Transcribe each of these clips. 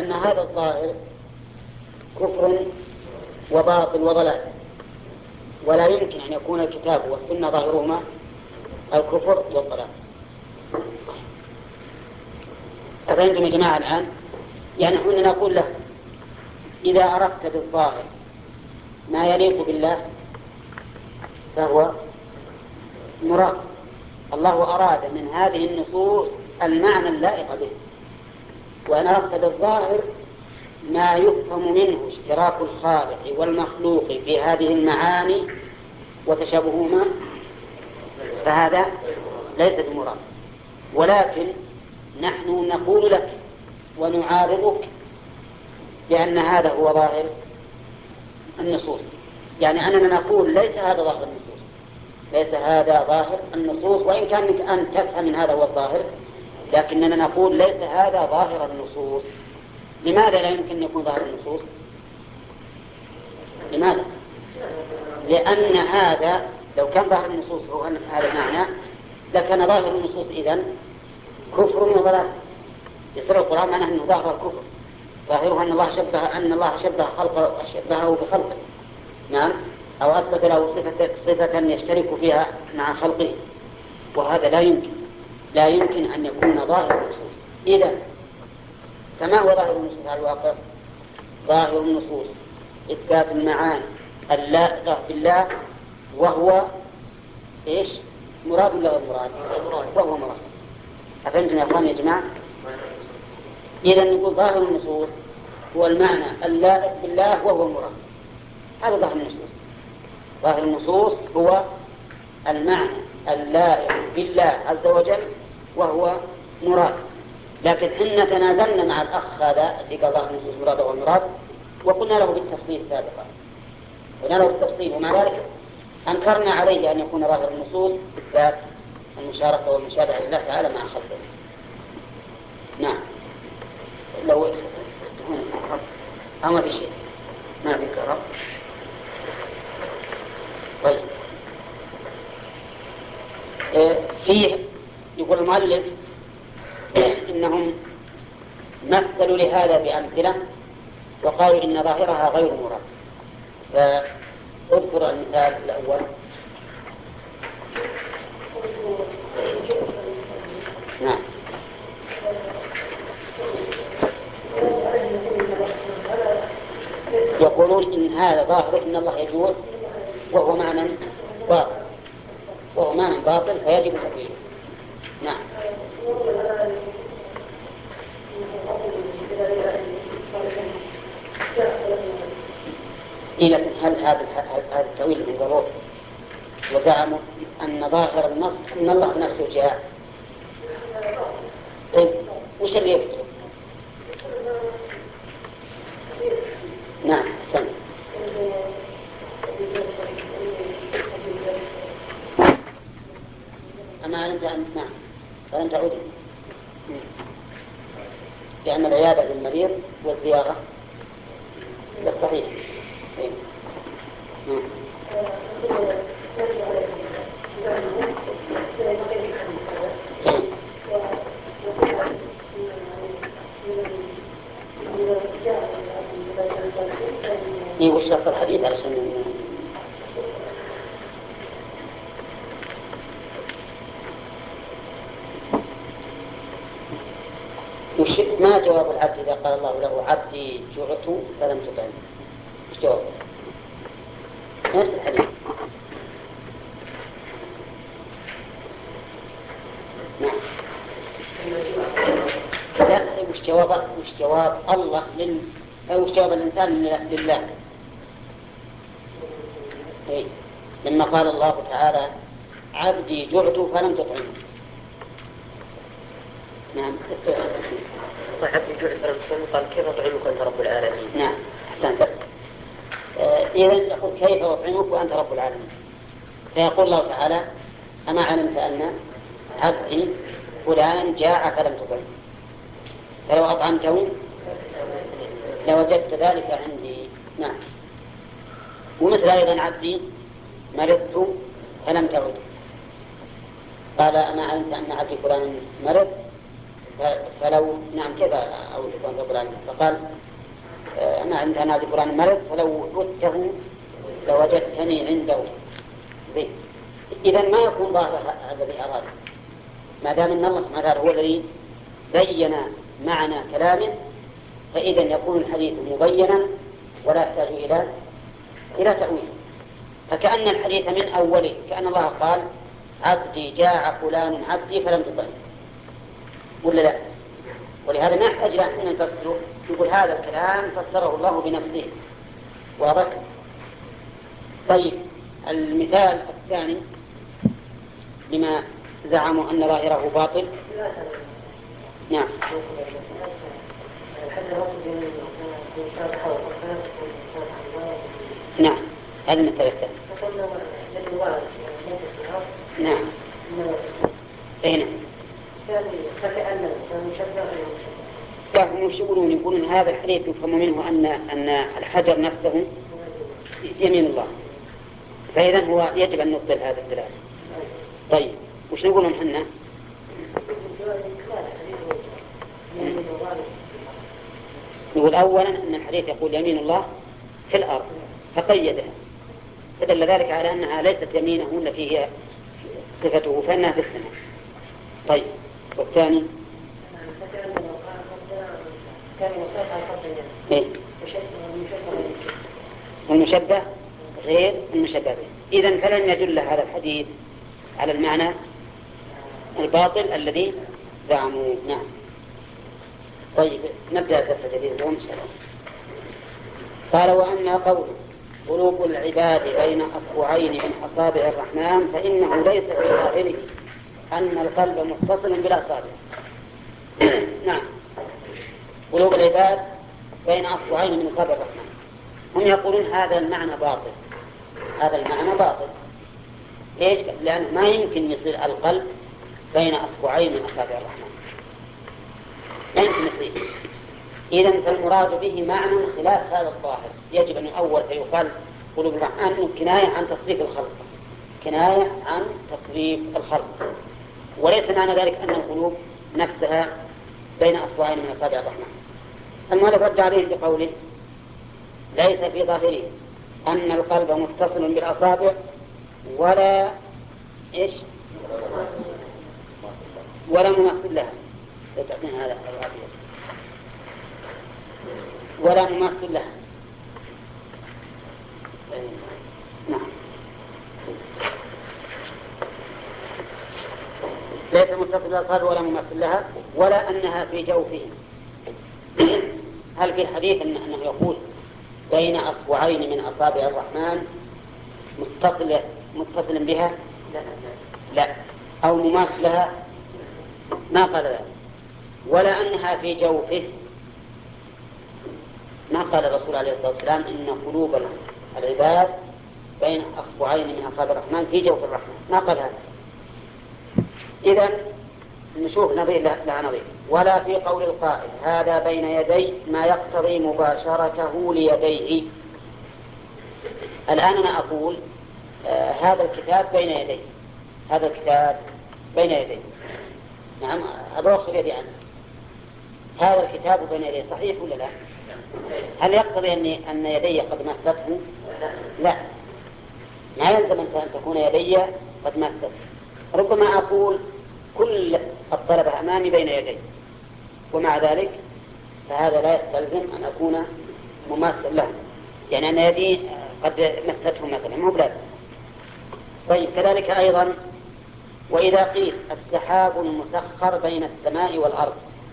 أن هذا الظاهر كفر وباطل وضلال، ولا يمكن أن يكون الكتاب والسنة ظاهرهما الكفر والضلال. أفهمتم يا جماعة الآن؟ يعني حين نقول له إذا أردت بالظاهر ما يليق بالله فهو مراد. الله أراد من هذه النصوص المعنى اللائق به، وأن أردت بالظاهر ما يفهم منه اشتراك الخالق والمخلوق في هذه المعاني وتشابههما، فهذا ليس بمراد. ولكن نحن نقول لك ونعارضك بأن هذا هو ظاهر النصوص، يعني أننا نقول ليس هذا ظاهر النصوص، ليس هذا ظاهر النصوص، وإن كان لك أن تفهم من هذا هو الظاهر، لكننا نقول ليس هذا ظاهر النصوص. لماذا لا يمكن أن يكون ظاهر النصوص؟ لماذا؟ لأن هذا لو كان ظاهر النصوص هو هذا المعنى لكان ظاهر النصوص إذن كفر وضلال. يصير القرآن معناه أنه ظاهر الكفر، ظاهره أن الله شبه خلقه شبهه بخلقه، نعم، أو أثبت له صفة يشترك فيها مع خلقه، وهذا لا يمكن أن يكون ظاهر النصوص. إذن فما هو ظاهر النصوص على الواقع؟ ظاهر النصوص إثبات المعاني اللائقة بالله، وهو إيش؟ مراد ولا غير مراد؟ وهو مراد. أفهمتم يا أخواني يا جماعة؟ إذن نقول ظاهر النصوص هو المعنى اللائق بالله وهو مراد. هذا ظاهر النصوص. ظاهر النصوص هو المعنى اللائق بالله عز وجل وهو مراد. لكن حنا تنازلنا مع الأخ هذا اللي قال ظاهر النصوص مراد والمراد، وقلنا له بالتفصيل سابقا، قلنا له بالتفصيل، ومع ذلك أنكرنا عليه أن يكون ظاهر النصوص إثبات المشاركة والمشابهة لله تعالى مع خلقه. نعم، لو ما في شيء، ما في كرم. طيب، فيه يقول المؤلف إنهم مثلوا لهذا بأمثلة وقالوا إن ظاهرها غير مراد. فاذكر المثال الأول. نعم، يقولون إن هذا ظاهر إن الله يجوع وهو معنى باطل فيجب تقويله. نعم. لكن هل هذا التأويل من ضروري؟ وزعموا أن ظاهر النص أن الله نفسه جاء. طيب وش اللي يكتب؟ نعم، استنى. أما علمت أن نعم فلن تعودي، لأن العيادة للمريض والزيارة للصحيح. وش شرط الحديث علشان ما جواب العبد إذا قال الله له عبدي جعت فلم تطعم؟ ايش جوابه؟ نفس الحديث. نعم. لا، وش جواب الله وش جواب الإنسان لله؟ إيه؟ لما قال الله تعالى عبدي جعت فلم تطعم. نعم، عبدي جعت فلم تطعم، قال كيف أطعمك أنت رب العالمين؟ نعم، أحسنت. بس إذا يقول كيف أطعمك وأنت رب العالمين؟ فيقول الله تعالى أما علمت أن عبدي فلان جاع فلم تطعم، فلو أطعمته لوجدت ذلك عندي. نعم. ومثل أيضا عبدي مرضت فلم تعد، قال أما علمت أن عبدي فلان مرض فلو نعم كذا أو عند رب العالمين فقال ما عند أنا فلان مرض فلو وجدته لوجدتني عنده زين. إذا ما يكون ظاهر الذي أراد ما دام أن الله سبحانه وتعالى هو الذي بين معنى كلامه فإذا يكون الحديث مبينا ولا يحتاج إلى تأويل. فكأن الحديث من أوله كأن الله قال عبدي جاع فلان عبدي فلم تطعم ولا لا؟ ولهذا ما يحتاج إلى أن نفسره يقول هذا الكلام فسره الله بنفسه واضح. طيب المثال الثاني لما زعموا أن ظاهره باطل. نعم نعم هذا المثال الثاني. نعم أين هم يقولون هذا الحديث يفهم منه أن الحجر نفسه يمين الله فإذا هو يجب أن نبطل هذا الدلالة. طيب وش نقولهم حنا؟ نقول أولا أن الحديث يقول يمين الله في الأرض فقيدها فدل ذلك على أنها ليست يمينه التي هي صفته فإنها في السماء. طيب والثاني المشبه غير المشبه به. إذن فلن يدل هذا الحديث على المعنى الباطل الذي زعموا. نعم طيب نبدأ درس جديد اليوم إن شاء الله. قال وأما قول قلوب العباد بين أصبعين من أصابع الرحمن فإنه ليس في ظاهره أن القلب متصل بالأصابع. نعم قلوب العباد بين أصبعين من أصابع الرحمن هم يقولون هذا المعنى باطل. هذا المعنى باطل ليش؟ لأنه ما يمكن يصير القلب بين أصبعين من أصابع الرحمن لا يمكن يصير. إذن فالمراد به معنى خلاف هذا الظاهر يجب أن يؤول فيقال قلوب الرحمن كناية عن تصريف الخلق كناية عن تصريف الخلق وليس معنى ذلك أن القلوب نفسها بين أصبعين من أصابع الرحمن. المؤلف رد عليه بقوله ليس في ظاهره أن القلب متصل بالأصابع ولا إيش ولا مماثل لها. هذا ولا مماثل لها. نعم ليس متصل بالأصابع ولا مماثل لها ولا أنها في جوفه. هل في الحديث أنه يقول بين أصبعين من أصابع الرحمن متصل بها؟ لا أو مماثل لها ما قال ذلك. ولا أنها في جوفه ما قال الرسول عليه الصلاة والسلام إن قلوب العباد بين أصبعين من أصابع الرحمن في جوف الرحمن ما قال هذا. إذن نشوف نظير لها نظير. ولا في قول القائل هذا بين يدي ما يقتضي مباشرته ليديه. الآن أنا أقول هذا الكتاب بين يدي هذا الكتاب بين يدي نعم أبوخر يدي عنه هذا الكتاب بين يدي صحيح ولا لا؟ هل يقتضي أن يدي قد مسته؟ لا ما يلزم أن تكون يدي قد مسته. ربما أقول كل الطلبة أمامي بين يدي ومع ذلك فهذا لا يستلزم أن أكون مماثلا له يعني أن يدي قد مسته مثلا مو بلازم. طيب كذلك أيضا وإذا قيل السحاب المسخر بين السماء والأرض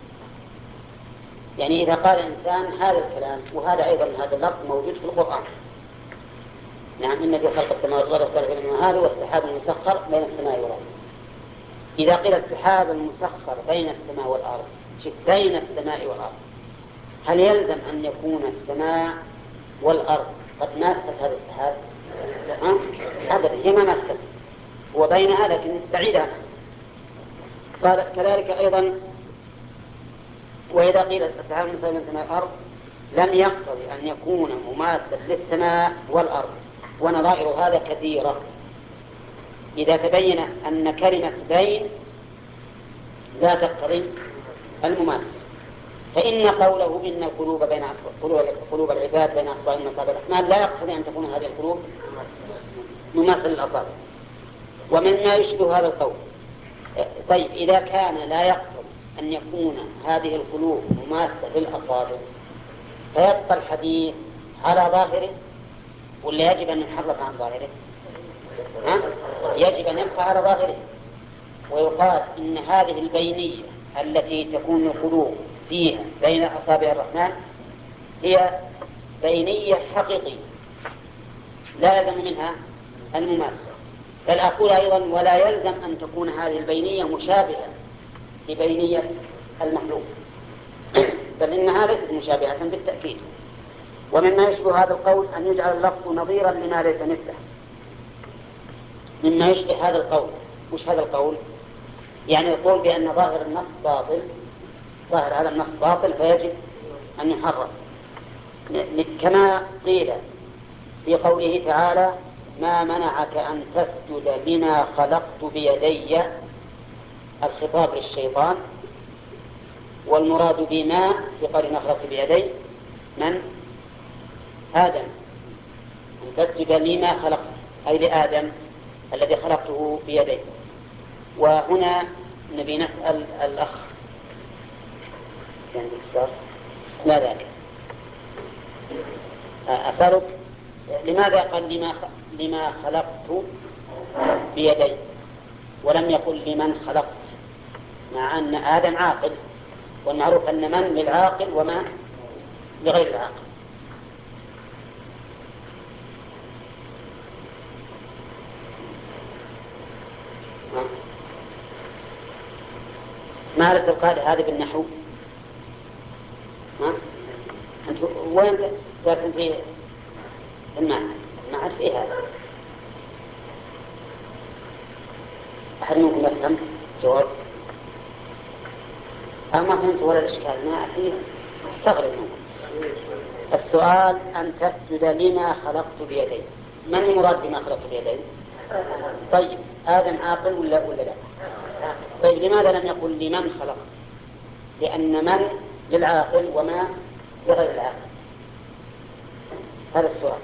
يعني إذا قال الإنسان هذا الكلام وهذا أيضا هذا اللفظ موجود في القرآن نعم إن في خلق السماوات والأرض هذا والسحاب المسخر بين السماء والأرض. إذا قيل السحاب المسخر بين السماء والأرض بين السماء والأرض هل يلزم أن يكون السماء والأرض قد ماست هذا السحاب؟ أبدا هي ما ماست هو بينها لكن بعيدة. قال كذلك أيضا وإذا قيل السحاب المسخر بين السماء والأرض لم يقتضي أن يكون مماثلا للسماء والأرض ونظائر هذا كثيرة. إذا تبين أن كلمة بين لا تقتضي المماس. فإن قوله إن القلوب قلوب العباد بين أصبعين من أصابع الرحمن لا يقتضي أن تكون هذه القلوب مماثلة للأصابع. ومما يشبه هذا القول، طيب إذا كان لا يقتضي أن يكون هذه القلوب مماثلة للأصابع فيبقى الحديث على ظاهره ولا يجب أن يحرف عن ظاهره؟ يجب أن يبقى على ظاهره، ويقال إن هذه البينية التي تكون القلوب فيها بين أصابع الرحمن هي بينية حقيقية لا يلزم منها المماثلة. بل أقول أيضا ولا يلزم أن تكون هذه البينية مشابهة لبينية المخلوق، بل إنها ليست مشابهة بالتأكيد. ومما يشبه هذا القول أن يجعل اللفظ نظيرا لما ليس مثله. مما يشبه هذا القول، وش هذا القول؟ يعني القول بأن ظاهر النص باطل، ظاهر هذا النص باطل فيجب أن يحرف، كما قيل في قوله تعالى ما منعك أن تسجد لما خلقت بيدي، الخطاب للشيطان، والمراد بما في قول ما خلقت بيدي من؟ آدم، أن تسجد لما خلقت أي لآدم الذي خلقته بيدي. وهنا نبي نسأل الأخ لا ذاك أسألك لماذا قال لما خلقت بيدي ولم يقل لمن خلقت، مع أن آدم عاقل والمعروف أن من للعاقل وما لغير العاقل؟ ما عرفت القاعدة هذه بالنحو؟ أنت وين لكن في المعنى ما عاد فيه هذا. أحد منكم يفهم جواب؟ ما فهمت ولا الإشكال ما فيه، استغرب منكم. السؤال أن تسجد لما خلقت بيدي، من المراد بما خلقت بيدي؟ طيب آدم عاقل ولا لا؟ طيب لماذا لم يقل لمن خلق؟ لأن من للعاقل وما لغير العاقل. هذا السؤال.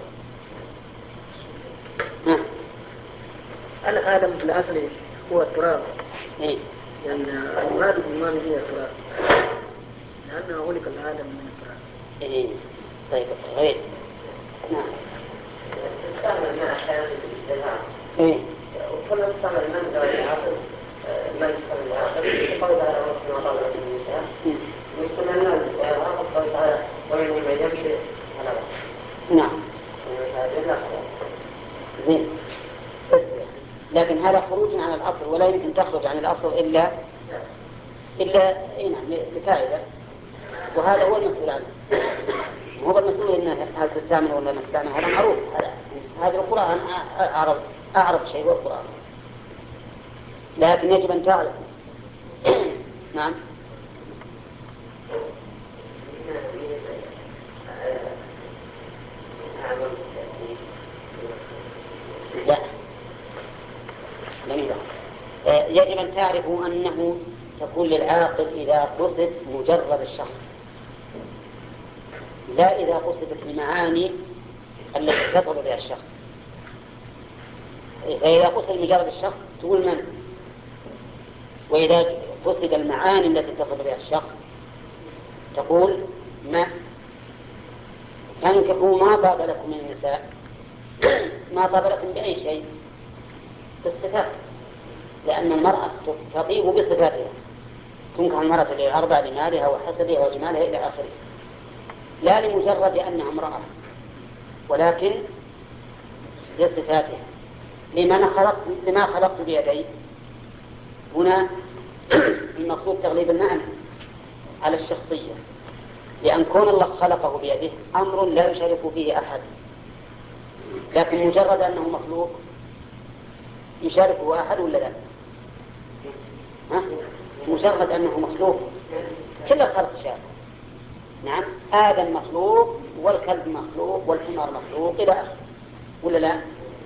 أنا آدم في الأصل هو التراب، إيه؟ لأن المراد بالإمام هي التراب، لأنه خلق الآدم من التراب. إيه؟ طيب غير. نعم. استعمل الماء أحيانا للإلهام. إيه؟ وكما استعمل الماء لغير العاقل، الماء يستعمل العاقل يقول على ربنا طالب النساء، ويستعمل الماء للإلهام وقال تعالى ومن ما يمشي على رأسه. نعم. زين. لكن هذا خروج عن الأصل، ولا يمكن تخرج عن الأصل إلا لفائدة، وهذا هو المسؤول عنه. هو المسؤول إن هل تستعمل ولا ما تستعمل، هذا معروف. هذا القرآن أعرف شيء هو القرآن، لكن يجب أن تعرف. نعم. لا لم يبقى. يجب أن تعرفوا أنه تكون للعاقل إذا قصد مجرد الشخص، لا إذا قصدت المعاني التي تصل بها الشخص. فإذا قصد مجرد الشخص تقول من، وإذا قصد المعاني التي تصل بها الشخص تقول ما. فانكحوا ما طاب لكم من النساء، ما طاب لكم بأي شيء، بالصفات، لأن المرأة تطيب بصفاتها. تنكح المرأة لأربع: لمالها وحسبها وجمالها إلى آخره، لا لمجرد أنها امرأة، ولكن لصفاتها. لما خلقت بيدي هنا المقصود تغليب المعنى على الشخصية، لأن كون الله خلقه بيده أمر لا يشارك فيه أحد، لكن مجرد أنه مخلوق يشاركه أحد ولا لا؟ مجرد أنه مخلوق كل الخلق شارك. نعم، آدم مخلوق والكلب مخلوق والحمار مخلوق إلى آخره ولا لا؟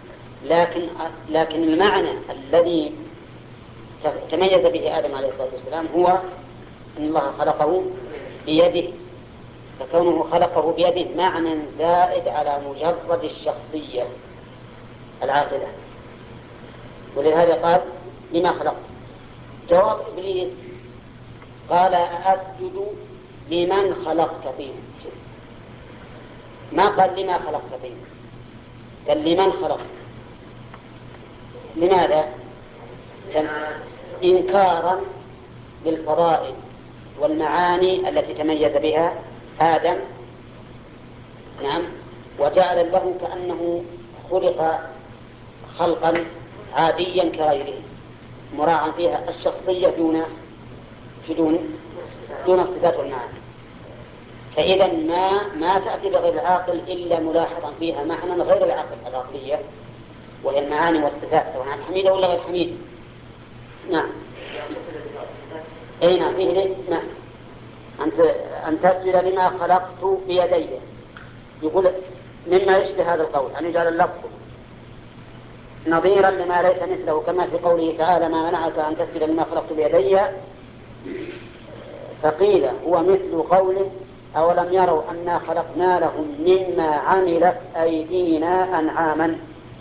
لكن المعنى الذي تميز به آدم عليه الصلاة والسلام هو إن الله خلقه بيده، فكونه خلقه بيده معنى زائد على مجرد الشخصية العاقلة. ولهذا قال لما خلقت. جواب إبليس قال أسجد لمن خلقت طينا. ما قال لما خلقت طينا، قال لمن خلقت. لماذا؟ إنكارا للفضائل والمعاني التي تميز بها آدم، نعم، وجعل له كأنه خلق خلقا عاديا كغيره، مراعا فيها الشخصية دون الصفات والمعاني. فإذا ما تأتي بغير العاقل إلا ملاحظا فيها معنى غير العقلية، وهي المعاني والصفات سواء حميدة ولا غير حميدة. نعم. أي نعم، فيه نعم. أن تسجد لما خلقت بيدي، يقول مما يشبه هذا القول أن يجعل اللفظ نظيرا لما ليس مثله، كما في قوله تعالى ما منعك أن تسجد لما خلقت بيدي، فقيل هو مثل قوله أولم يروا أنا خلقنا لهم مما عملت أيدينا أنعاما،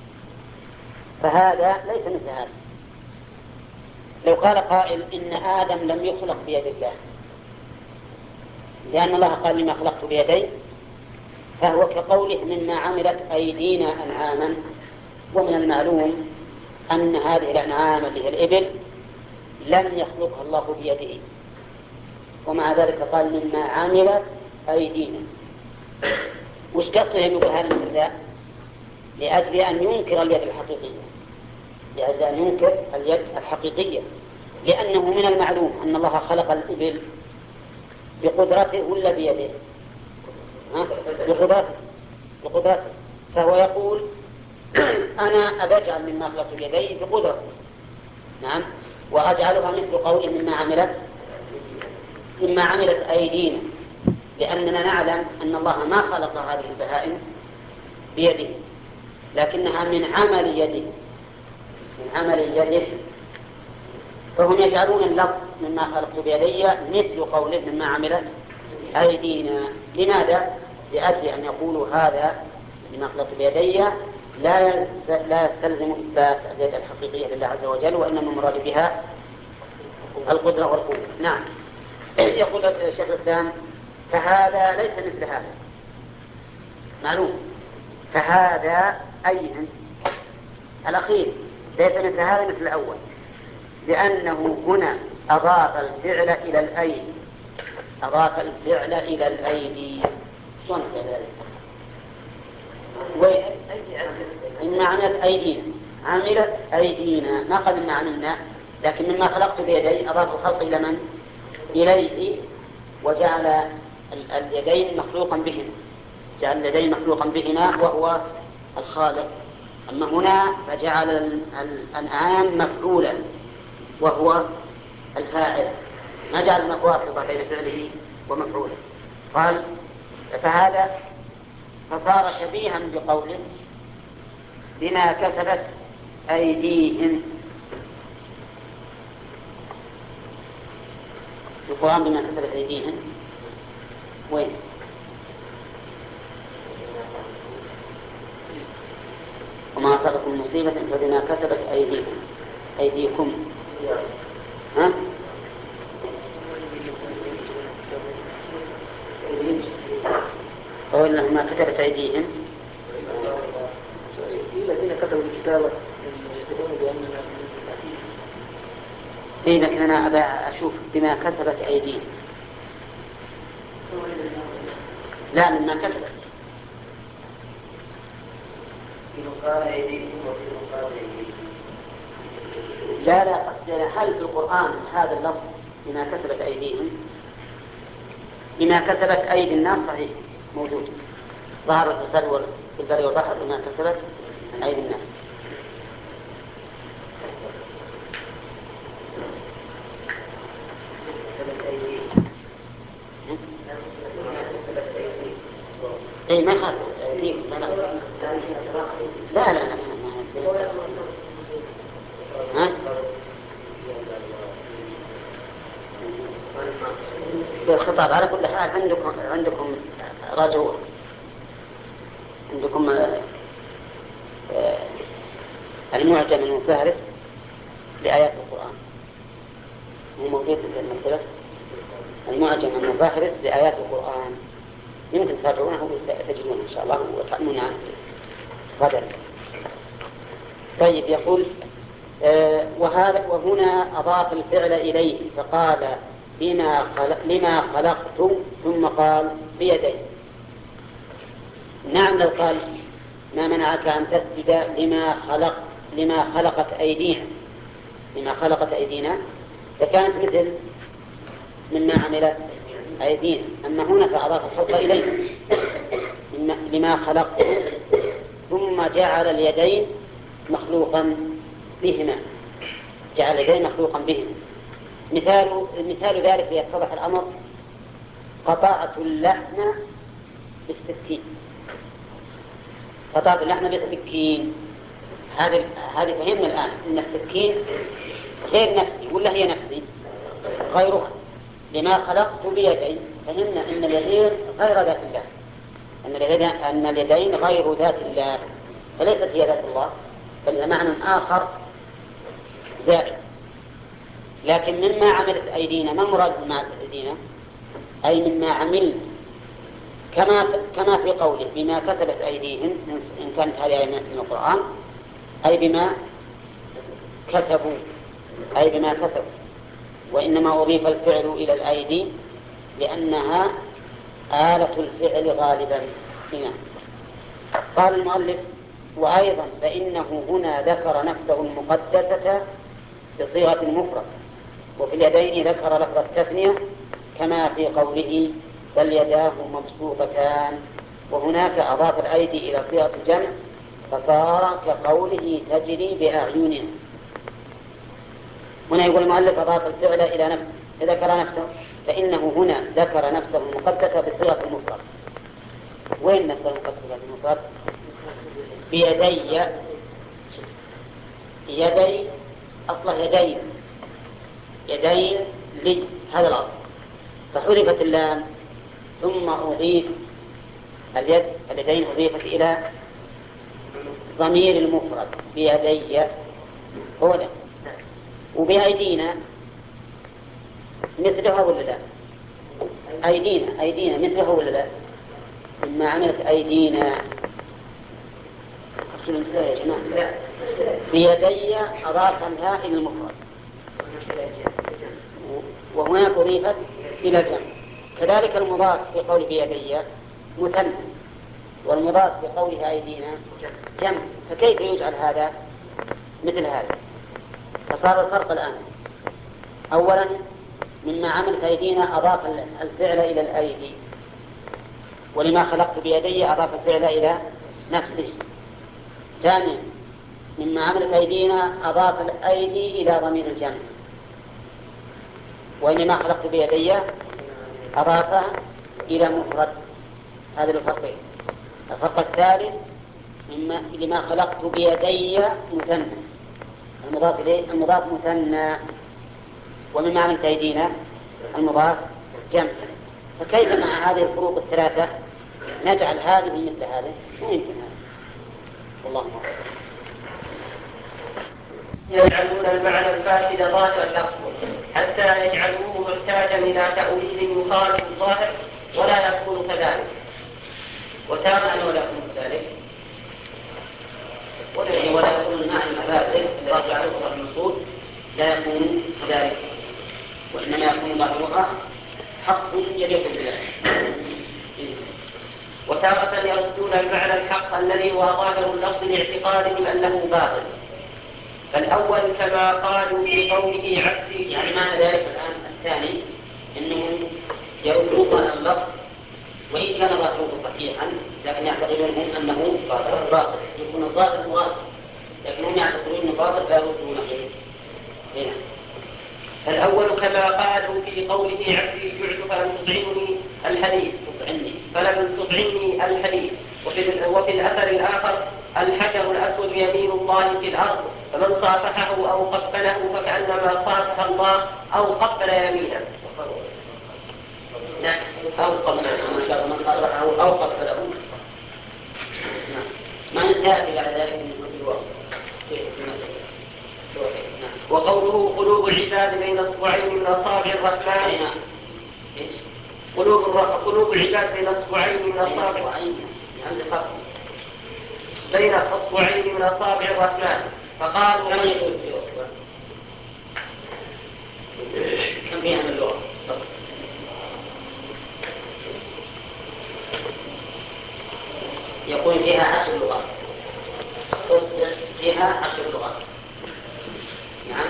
فهذا ليس مثل هذا. لو قال قائل إن آدم لم يخلق بيد الله لأن الله قال لما خلقت بيدي، فهو كقوله مما عملت أيدينا أنعاما، ومن المعلوم أن هذه الأنعام اللي هي الإبل لم يخلقها الله بيده، ومع ذلك قال مما عملت أيدينا. وش قصده يقول هذا المثال؟ لأجل أن ينكر اليد الحقيقية، لأجل أن ينكر اليد الحقيقية، لأنه من المعلوم أن الله خلق الإبل بقدرته ولا بيده؟ بقدرته. فهو يقول أنا أجعل مما خلقت بيدي بقدرته، نعم، وأجعلها مثل قوله مما عملت أيدينا، لأننا نعلم أن الله ما خلق هذه البهائم بيده، لكنها من عمل يده، فهم يجعلون اللفظ مما خلقت بيدي مثل قوله مما عملت أيدينا. لماذا؟ لأجل أن يقولوا هذا مما خلقت بيدي لا يستلزم إثبات اليد الحقيقية لله عز وجل، وإنما المراد بها القدرة والقوة. نعم. يقول شيخ الإسلام فهذا ليس مثل هذا، معلوم، فهذا أي الأخير ليس مثل هذا مثل الأول، لأنه هنا أضاف الفعل إلى الأيدي. شلون ذلك؟ إما عملت أيدينا، ما قال إما عملنا، لكن مما خلقت بيدي أضاف الخلق إلى من؟ إليه، وجعل اليدين مخلوقا بهما وهو الخالق. أما هنا فجعل الأنعام مفعولا وهو الفاعل، ما جعل هناك واسطة بين فعله ومفعوله. قال فهذا فصار شبيها بقوله بما كسبت أيديهم. القرآن بما كسبت أيديهم وين؟ وما أصابكم مصيبة فبما كسبت أيديكم. ها؟ أو إنه ما كتبت أيديهم الذين كتبوا الكتاب يقولون بأننا لكن أنا أبى أشوف بما كسبت أيديهم، لا مما كتبت. لا قصدي هل في القرآن هذا اللفظ بما كسبت أيديهم؟ بما كسبت أيدي الناس صحيح موجود، ظهر الفساد في البر والبحر بما كسبت أيدي الناس. اي ما خالف أيديكم لا ها؟ بالخطاب. على كل حال عندكم راجعوا عندكم المعجم المفهرس لآيات القرآن، هو موجود في المكتبة. المعجم المفهرس لآيات القرآن يمكن تراجعونه وتجدونه إن شاء الله وتعلمون عنه غدا. طيب، يقول وهنا أضاف الفعل إليه فقال لما خلقت، ثم قال بيدي. نعم، لو قال ما منعك أن تسجد لما خلقت أيدينا فكانت مثل مما عملت أيدينا. أما هنا فأضاف الخلق إليه لما خلقت، ثم جعل اليدين مخلوقا بهما. مثال ذلك ليتضح الأمر: قطعت اللحم بالسكين. هذه فهمنا الآن إن السكين غير نفسي، ولا هي نفسي غيرها. لما خلقت بيدي، فهمنا أن اليدين غير ذات الله، أن اليدين غير ذات الله، فليست هي ذات الله، بل معنى آخر زائد. لكن مما عملت أيدينا، ما المراد بما أيدينا؟ أي مما عمل، كما في قوله بما كسبت أيديهم، إن كانت هذه من القرآن، أي بما كسبوا. وإنما أضيف الفعل إلى الأيدي لأنها آلة الفعل غالبا هنا. قال المؤلف: وأيضا فإنه هنا ذكر نفسه المقدسة بصيغة المفرد، وفي اليدين ذكر لفظ التثنية كما في قوله بل يداه مبسوطتان، وهناك أضاف الأيدي إلى صيغة الجمع فصار كقوله تجري بأعيننا. هنا يقول المؤلف أضاف الفعل إلى نفسه، ذكر نفسه، فإنه هنا ذكر نفسه المقدسة بصيغة المفرد. وين نفسه المقدسة بالمفرد؟ بيدي. يدي أصله يدين لي، هذا الأصل، فحذفت اللام ثم أضيف اليدين أضيفت إلى ضمير المفرد بيدي هو ده. وبأيدينا مثلها ولا لا؟ أيدينا مثلها ولا لا؟ مما عملت أيدينا يا جماعة. بيدي أضاف الهاء إلى المفرد، وهناك أضيفت إلى الجمع. كذلك المضاف في قول بيدي مثنى، والمضاف في قوله أيدينا جمع، فكيف يجعل هذا مثل هذا؟ فصار الفرق الآن: أولا مما عملت أيدينا أضاف الفعل إلى الأيدي، ولما خلقت بيدي أضاف الفعل إلى نفسه. ثانيا مما عملت أيدينا أضاف الأيدي إلى ضمير الجمع، ولما خلقت بيدي أضافها إلى مفرد. هذا الفرقين. الفرق الثالث لما خلقت بيدي مثنى، المضاف إليه المضاف مثنى، ومما عملت أيدينا المضاف جمع. فكيف مع هذه الفروق الثلاثة نجعل هذه مثل هذه؟ لا يمكن هذا، والله أعلم. يجعلون المعنى الفاسد ظاهر اللفظ حتى يجعلوه محتاجا إلى تأويل يخالف الظاهر ولا يكون كذلك. وتابعا ولا يكون كذلك، ولا يكون المعنى الفاسد الذي جعله النصوص لا يكون كذلك، وإنما يكون ظاهرها حق يليق بالله. وتارة يردون المعنى الحق الذي هو ظاهر اللفظ لاعتقادهم أنه باطل. فالأول كما قالوا في قوله عبدي، يعني معنى ذلك الآن الثاني أنهم يردون اللفظ وإن كان ظاهره صحيحا، لكن يعتقدون هم أنه باطل، يكون الظاهر مغالط، لكن هم يعتقدون أنه باطل فيردونه هنا. الأول كما قالوا في قوله عبدي جعت فلم تطعمني الحديث. وفي الأثر الآخر الحجر الأسود يمين الله في الأرض، فمن صافحه أو قبله فكأنما صافح الله أو قبل يمينه. أوقف من صرحه أوقف فله. ما نسأل بعد ذلك من الوقت. وقوله قلوب العباد بين اصبعين من اصابع الرحمن. قلوب العباد بين اصبعين من اصابع بين اصبعين من اصابع الرحمن. فقالوا كم يجوز في اصبع؟ كم فيها من اللغه؟ يقول فيها 10 لغات. اصبع فيها 10 لغات. نعم.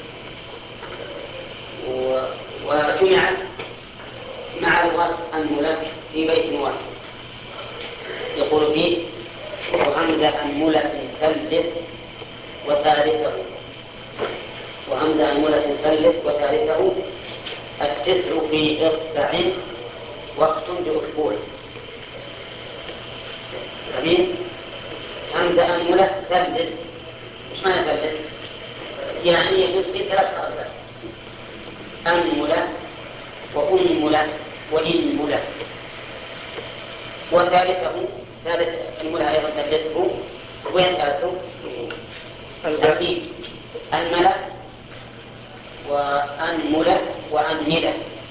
وجمعت مع لغة أنملة في بيت واحد. يقول فيه وهمزة أنملة ثلث وثالثه. وهمزة أنملة ثلث وثالثه التسع في إصبع وقت بأسبوع. أمين. همزة أنملة ثلث. مش معنى ثلث؟ يعني يجوز في 3 حركات: أنملة وأنملة وإنملة. وثالثه ثالث الملة أيضا ثالثه. وين ثالثه؟ الترتيب: أنملة وأنملة وأنملة.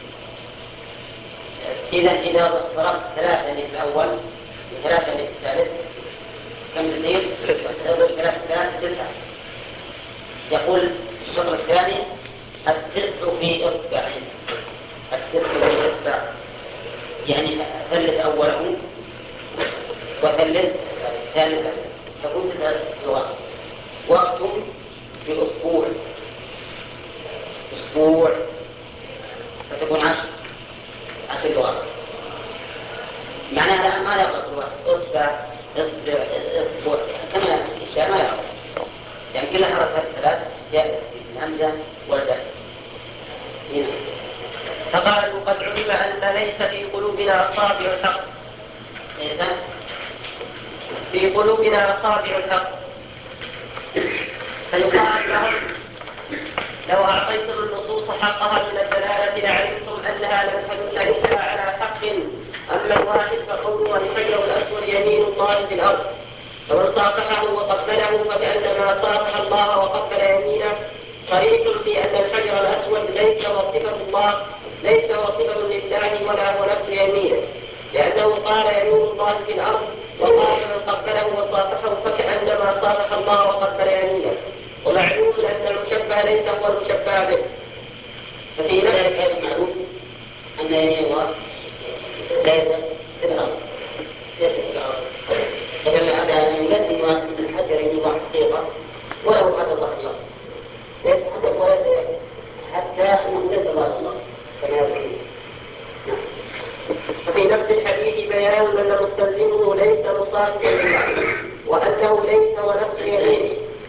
إذا ضربت 3 للأول و3 للثالث كم يصير؟ 3 يقول الشطر الثاني التسع في إصبع. التسع في إصبع يعني ثلث أوله وثلث ثالثا تكون 9 لغات. وقت بأسبوع. أسبوع فتكون 10 لغات. معناها الآن ما يقرأ الواحد إصبع إصبع إصبع كما الإشياء ما يقرأ، يعني كل حركات 3 جاءت الهمزة والدال. فقالوا قد علم أن ليس في قلوبنا أصابع الحق. في قلوبنا أصابع الحق. فيقال لهم لو أعطيتم النصوص حقها من الدلالة لعلمتم أنها لم تدل إلا على حق. أما الواحد فقوله الحجر الأسود يمين الله في الأرض، فمن صافحه وقبله فكأنما صافح الله وقبل يمينه. صريح في أن الحجر الأسود ليس وصفة الله، ليس وصفة لله ولا هو نفس يمينه، لأنه قال يمين الله في الأرض، وقال من قبله وصافحه فكأنما صافح الله وقبل يمينه. ومعلوم أن المشبه ليس هو المشبه به. ففي ذلك هذا معروف أن يمين الله زائدة في الأرض ليس في الأرض. فدل على أن لازم أن الحجر يمين الله حقيقة وله حتى الله الله ليس حتى وليس حتى أنه ليس الله كما يقولون. وفي نفس الحديث بيان أن مستلزمه ليس مصادقا لله، وأنه ليس ونفس يمينه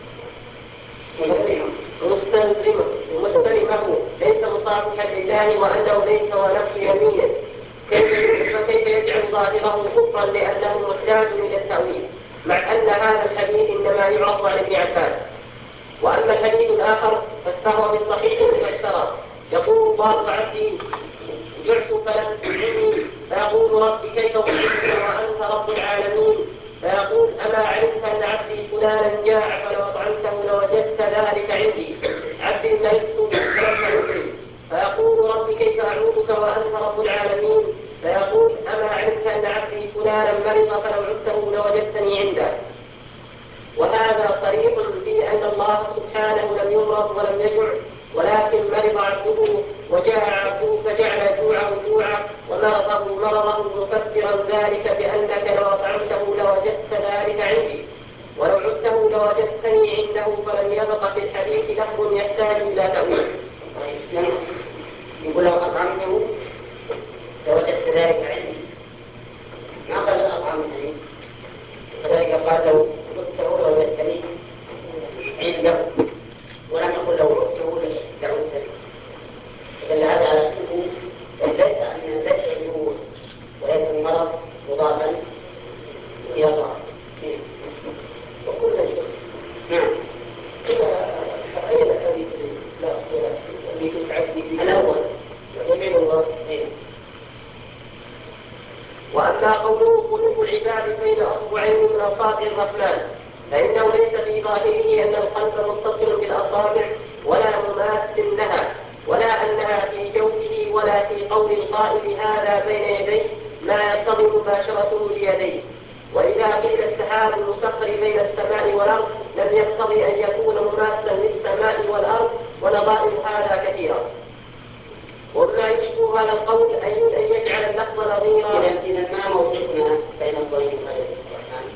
مستلمه ليس مصادقا لله، وأنه ليس ونفس يمينه. فكيف يجعل ظاهره كفرا لأنه محتاج إلى التأويل، مع أن هذا الحديث إنما يعرض عن ابن عباس. وأما الحديث الآخر فهو بالصحيح مفسرا. يقول الله عبدي جعت فلم تجعني، فيقول رب كيف أجعلك وأنت رب العالمين، فيقول أما علمت أن عبدي فلانا جاع فلو أطعمته لوجدت ذلك عندي، عبدي ملكت فلم تدري، فيقول رب كيف أعوذك وأنت رب العالمين، فيقول أما علمت أن عبدي فلانا مرض فلو عدته لوجدتني عنده. وهذا صريح في أن الله سبحانه لم يمرض ولم يجع، ولكن مرض عبده وجاع عبده فجعل جوعه جوعا ومرضه مرضه، مفسرا ذلك بأنك لو أطعمته لوجدت ذلك عندي، ولو عدته لوجدتني عنده. فلم يبق في الحديث لفظ يحتاج إلى تأويل. يقول لو أطعمته لوجدت ذلك عندي، ما قال أطعمتني، كذلك قال لو عدته لوجدتني عنده، ولم يقل لو عدته لعدتني. فدل هذا على أنه ليس الجوع وليس المرض مضافا إلى الله. وكل شيء نعم أي الأساليب لا أصل التي تتعدي الأول يمين الله أما قوله قلوب العباد بين أصبعين من أصابع الرحمن فإنه ليس في ظاهره أن القلب متصل بالأصابع ولا مماس لها ولا أنها في جوفه ولا في قول القائل هذا بين يديه ما يقتضي مباشرته بيديه. وإذا قيل السحاب المسخر بين السماء والأرض لم يقتضي أن يكون مماثلا للسماء والأرض ونظائر هذا كثيرا. وما يشبه هذا القول أن يجعل اللفظ نظيرا. إذا ما موقفنا بين الضوء وخير الرحمن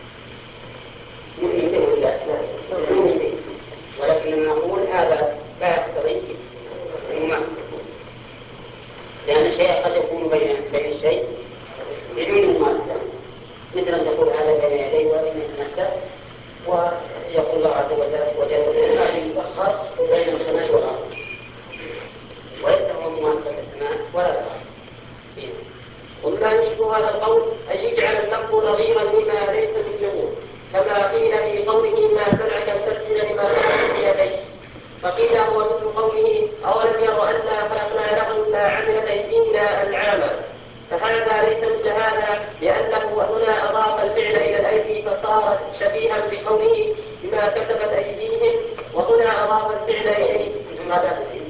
نؤمن به ولا نؤمن به، ولكن نقول هذا لا يقتضي المماثلة، لأن الشيء قد يكون بين الشيء بدون مماثلة، مثل أن تقول هذا بين يديه وإن يتمثل، ويقول الله عز وجل والسماء المسخر بين السماء والأرض، وليس هو مماثل للسماء ولا الأرض. وما يشبه هذا القول أن يجعل اللفظ نظيرا لما ليس بالجمهور، كما قيل في قوله ما منعك أن تسجد لما خلقت بيديك، فقيل هو مثل قوله أولم يروا أنا خلقنا لهم ما عملت أيدينا أنعاما، فهذا ليس مثل هذا لأنه هنا أضاف الفعل إلى الأيدي فصارت شبيها بقوله بما كسبت أيديهم، وهنا أضاف الفعل إليه ماذا تفعل؟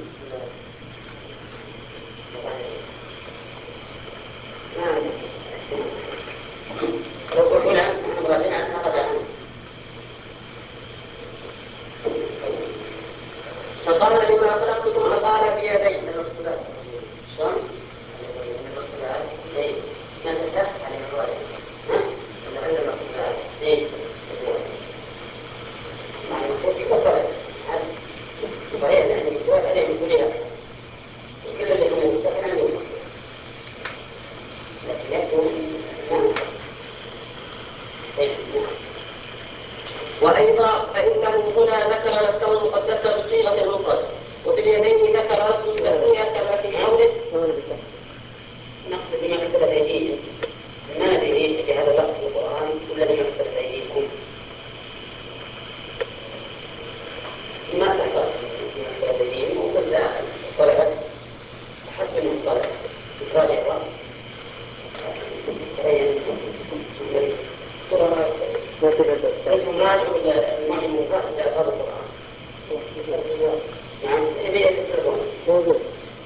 لو قلنا نحن راجعين عشان رجعنا فقال لما خلقت ثم قال بيدي شلون؟ ما تفتح؟ صحيح يعني الجواب عليه مسؤولية كل اللي هم يستخدمون عليهم، لكن يكون وأيضا فإنه هنا ذكر نفسه المقدسة بصيغة المفرد، وفي اليدين ذكر لفظ التثنية كما في قوله نقصد بما كسبت أيديهم، ما ندري في هذا اللفظ في القرآن إلا بما كسبت أيديكم، ما استحضرت بما كسبت أيديهم وقلت طلبت حسب أنهم طلب إفراد إعراب اسم راجع المعجم المفرد استعراض القرآن. نعم إذا يتسرون موجود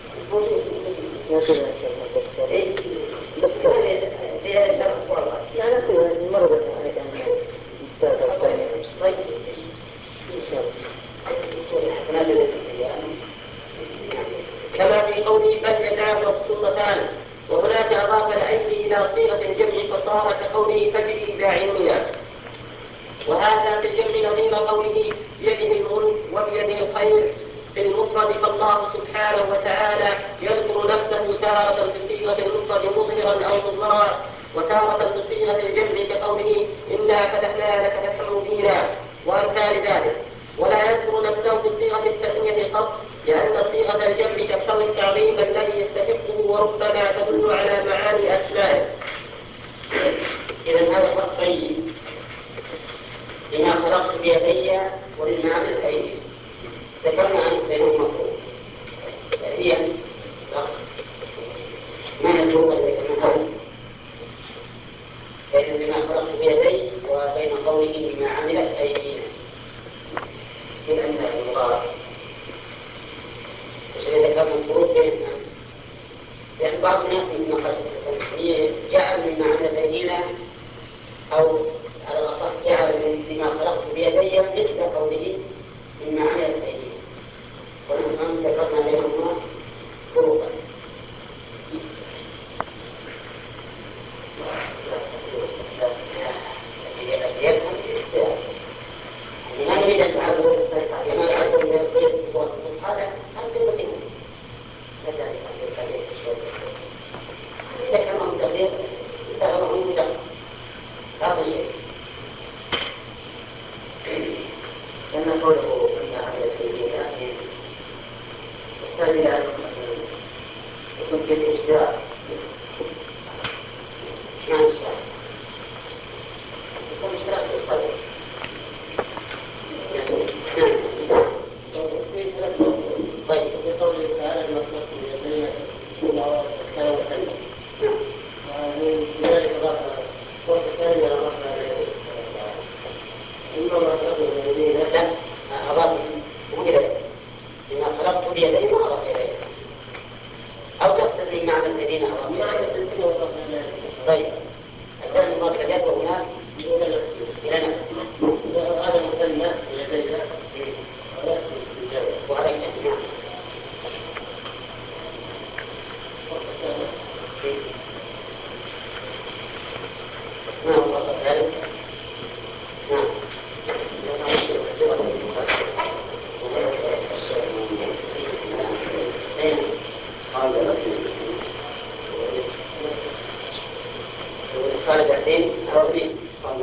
بس في هذا الشرط أسبوع الله يعني أقول مرة طيب كما في قوله بل يداه مبسوطتان، وهناك أضاف الأيدي إلى صيغة الجمع فصار كقوله تجري بأعيننا، وهذا في الجمع نظير قوله بيده الملك وبيده الخير في المفرد، فالله سبحانه وتعالى يذكر نفسه تارة بصيغة المفرد مظهرا أو مضمرا، وتارة بصيغة الجمع كقوله إنا فتحنا لك فتحا مبينا وأمثال ذلك، ولا يذكر نفسه بصيغة التثنية قط، لأن صيغة الجمع تقتضي التعظيم الذي يستحقه وربما تدل على معاني أسمائه. إذا هذا فرق بين لما خلقت بيدي ولما عملت أيدي، ذكرنا عنه بينهم مفروض هي ما نجوم ذكرنا عنه بين لما خلقت بيدي وبين قوله لما عملت أيدينا في الأمثال المباركة، عشان ذكرنا الفروق بيننا، لأن بعض الناس من خشية جعل مما عملت أيدينا أو على الأصح جعل لما خلقت بيدي مثل قوله مما عملت أيدينا، ونحن ذكرنا بينهما فروقا. ما نريد أن تعلموا كما يعلمون من القيس والمصحف أم بالمتين كذلك إذا كان هم تغيير يستغربون مجرد هذا الشيء، لأن قوله أن عملت أيدينا يحتاج إلى أن يكون في الاشتراك مع الاشتراك، يكون اشتراك في الصدر. طيب في قوله تعالى ما خلقت بيدينا ومن ذلك لا أضاف إليه بما خلقت بيدي ما أضاف إليه أو تقصد من معنى الذين أضاف طيب الثاني مضاف إلى اليد وهناك إلى نفسه هذا مثنى إلى وهذا يشكل نعم وصل ذلك نعم قال بعدين أو بي قال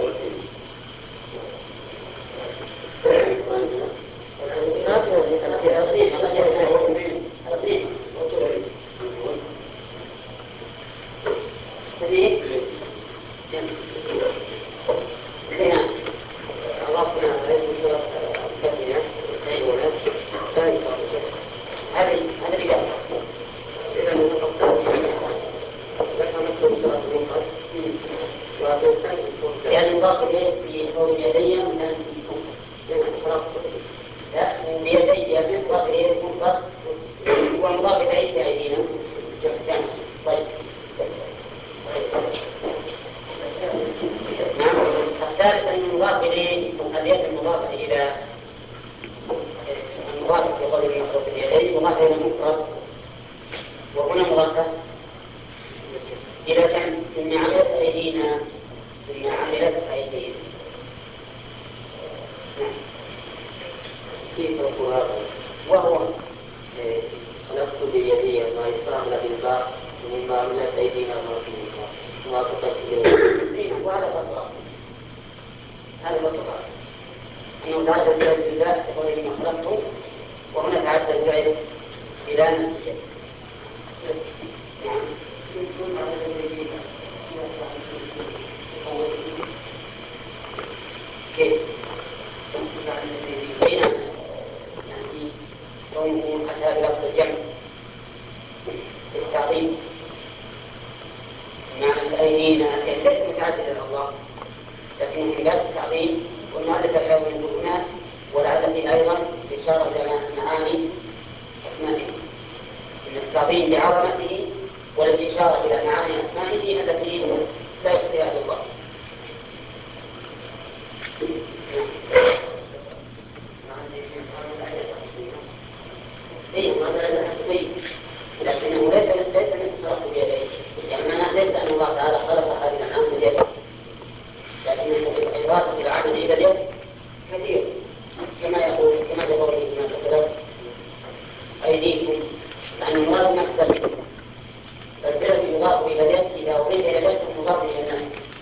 يعني مضاف إليه في قول يدي بيدي مضاف إليه مضاف ومضاف إليه بأيدينا طيب نعم الثالث أن المضاف إليه اليد المضافة إلى المضاف في قول المخلوق بيديه مضاف إلى مفرد وهنا مضافة إلى كان إن عملت أيدينا إن عملت أيدينا كيف هذا وهو خلقت بيدي ما يستعمل بالباء ومما عملت أيدينا ما تقدم وهذا فرق هذا فرق أنه تعدد الفعل بالباء يقول إنما خلقته وهنا تعدد الفعل إلى نفس الشيء نعم كيف؟ يعني كونه أتى بلفظ الجمع بالتعظيم معنى الأيدينا ليس متعددا الله لكن من باب التعظيم والمؤلف الحيوان يقول هنا ولعل فيه أيضا إشارة إلى معاني أسمائه من التعظيم بعظمته والإشارة إلى معاني أسمائه التي لا يخفيها إلا الله. لكنه ليس من خلق بيديه يعني معناه ليس أن الله تعالى خلق هذه الأنعام بيده لكنه في الإضافة إلى عمل إلى اليد كثير كما يقول ما كسبت أيديكم لأن المراد ما كسبت فالفعل يضاف إلى اليد إذا أضيف إلى اليد مضاف إلى الناس.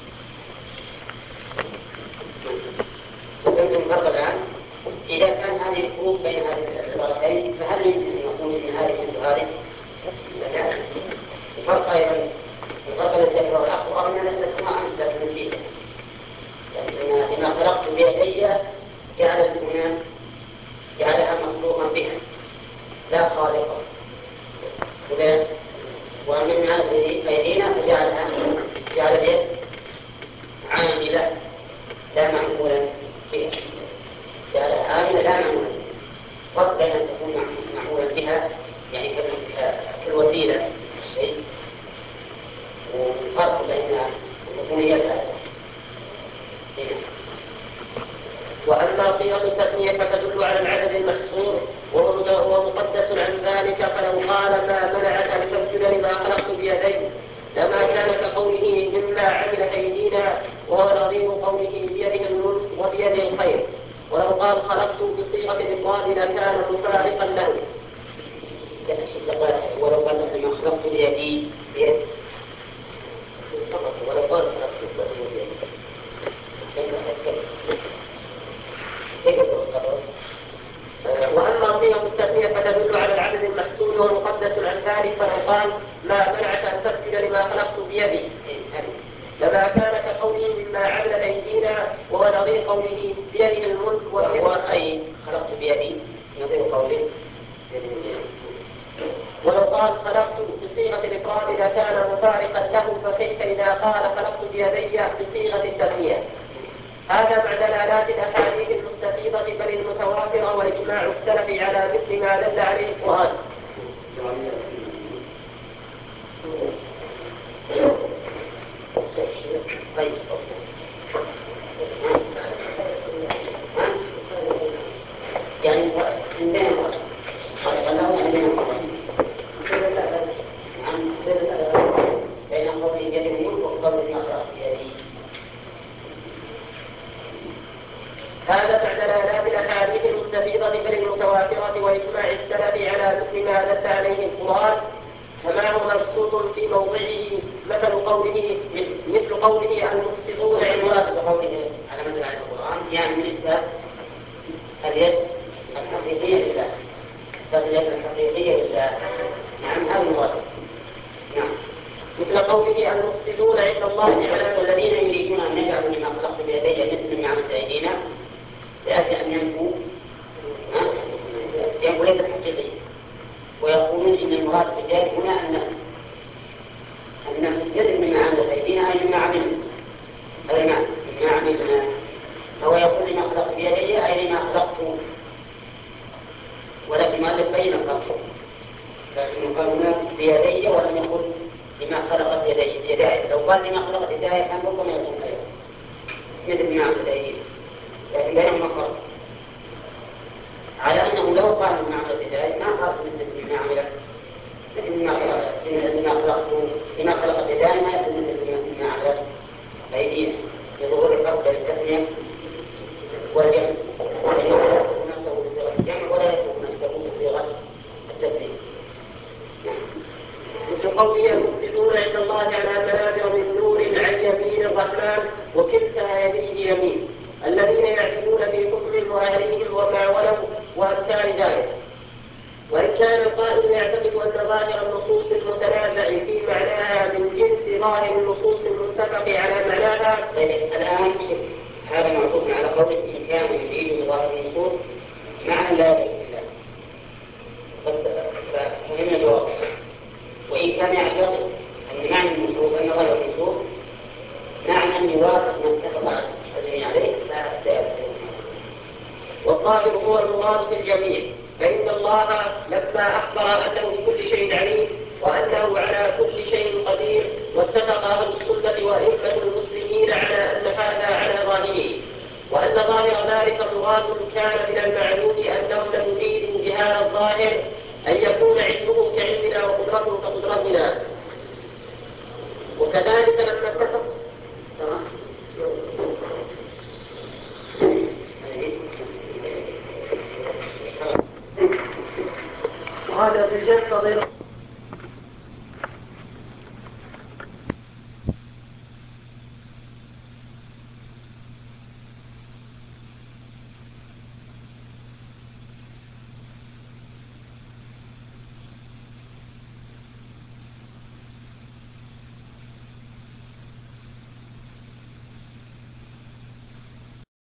وكنتم فرق الآن إذا كان هذه الفروق بين هذه العبارتين فهل يمكن أن نقول إن هذه مثل هذه؟ لا. الفرق أيضا الفرق الذي ذكره الأخ وأرنا نسلكما أمثلة نسيته لما خلقت بيدي جعلها مخلوقا بها لا خالقا ومن هذه أيدينا جعل اليد عاملة لا معمولا بها جعلها عاملة لا معمولا فرق بين أن تكون معمولا بها يعني كالوسيلة الشيء وفرق بين أن تكون هي الأساس. وأما صيغة التثنية فتدل على العدد المحصور وهو مقدس عن ذلك فلو قال ما منعك أن تسجد لما خلقت بيدي لما كان كقوله مما عمل أيدينا وهو نظير قوله بيده الملك وبيده الخير ولو قال خلقت بصيغة الإفراد لكان مفارقا له. ولو قال لما خلقت بيدي بيد فقط ولو قال خلقت بيدي وأما صيغة التثنية فتدل على العدد المحسون ومقدس عن ذلك فلو قال ما منعك أن تسجد لما خلقت بيدي لما كان كقوله مما عمل أيدينا وهو نظير قوله بيده الملك وهو أي خلقت بيدي نظير قوله ولو قال خلقت بصيغة الإفراد إذا كان مفارقا له، فكيف إذا قال خلقت بيدي بصيغة التثنية؟ هذا مع دلالات الأحاديث المستفيضة بل المتواترة وإجماع السلف على مثل ما دل عليه القرآن. يعني هذا مع دلالات الأحاديث المستفيضة بل المتواترة وإجماع السلف على مثل ما دل عليه القرآن، فما هو مبسوط في موضعه مثل قوله المقسطون المراد بقوله على ما دل عليه القرآن يعني من إثبات اليد الحقيقية لله، اليد الحقيقية لله. نعم هذا المراد. نعم. مثل قوله المقسطون عند الله على والذين يريدون أن يجعلوا لما خلقت بيدي مثل ما عملت أيدينا لأجل أن ينفوا اليد الحقيقية، ويقولون إن المراد باليد هنا النفس يد مما عملت أيدينا أي مما عملنا، أي نعم مما عملنا. فهو يقول لما خلقت بيدي أي لما خلقت، ولكن مؤلف بين الخلق، لكن قال هنا بيدي ولم يقل لما خلقت يداي. لو قال لما خلقت يداي كان ربما يكون خيرا مثل ما عملت أيدينا، لكن بينهما فرق، على أنه لو قال لما عملت يداي ما صارت مثل ما عملت، لما خلقت يداي ما يصير مثل ما عملت أيدينا، لظهور الفرق بين التثنية والجمع، وأن يخلق نفسه بصيغة الجمع ولا يخلق نفسه بصيغة التثنية. مثل قوله المقسطون عند الله على منابر من نور عن يمين الرحمن وكلتا يديه يمين، الذين يعدلون في حكم وأهليهم وما ولوا وأمثال ذلك. وإن كان القائل يعتقد أن ظاهر النصوص المتنازع في معناها من جنس ظاهر النصوص المتفق على معناها، الآن هذا معطوف على قوله إن كان يريد بظاهر النصوص معنى لا يدرك الله، بس فهم الجواب. وإن كان يعتقد أن معنى النصوص أن ظاهر النصوص معنى يوافق ما اتفق الجميع عليه فسيأتي. والظاهر هو المراد بالجميع، فإن الله لما أخبر أنه بكل شيء عليم وأنه على كل شيء قدير، واتفق أهل السنة وأئمة المسلمين على أن هذا على ظاهره، وأن ظاهر ذلك مراد كان من المعلوم أنهم لم يريدوا بهذا الظاهر أن يكون علمه كعلمنا وقدرته كقدرتنا. وكذلك لما اتفق وهذا في الجنة